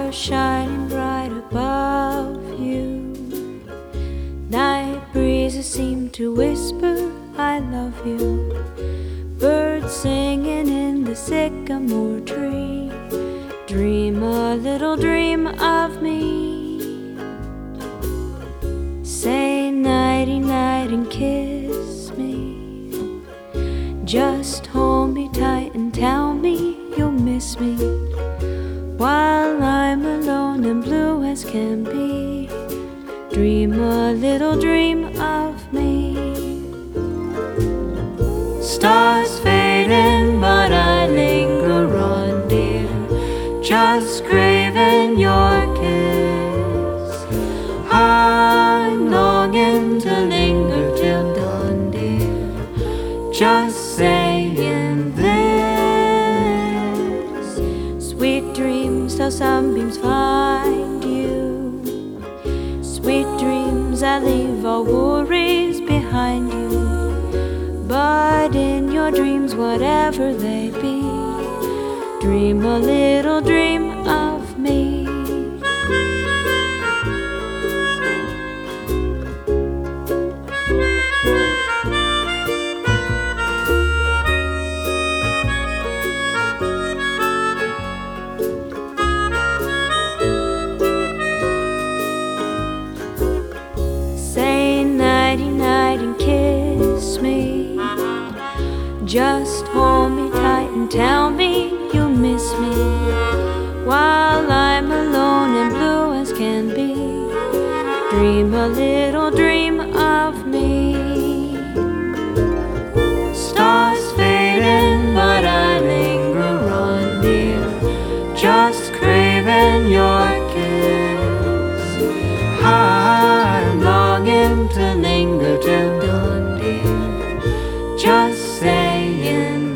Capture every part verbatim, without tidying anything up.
stars shining bright above you. Night breezes seem to whisper, I love you. Birds singing in the sycamore tree. Dream a little dream of me. Say nighty-night and kiss me. Just hold me tight and tell me you'll miss me while I'm alone and blue as can be. Dream a little dream of me. Stars fading, but I linger on, dear, just craving your kiss. I'm longing to linger till dawn, dear, just saying this. Sweet dreams till sunbeams find you. Sweet dreams that leave all worries behind you. But in your dreams, whatever they be, dream a little dream of me. Say nighty-night and kiss me. Just hold me tight and tell me you'll miss me while I'm alone and blue as can be. Dream a little dream of me. Stars fading, but I linger on, dear, just craving your kiss. I'm longing to linger till dawn, dear, just saying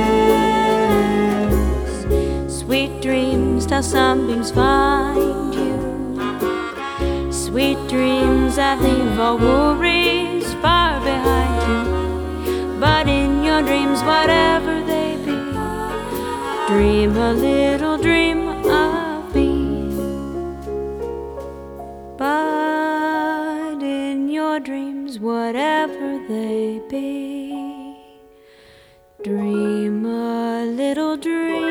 this. Sweet dreams till sunbeams find you. Sweet dreams that leave all worries far behind you. But in your dreams, whatever they be, dream a little dream of me. But in your dreams, whatever they be, dream a little dream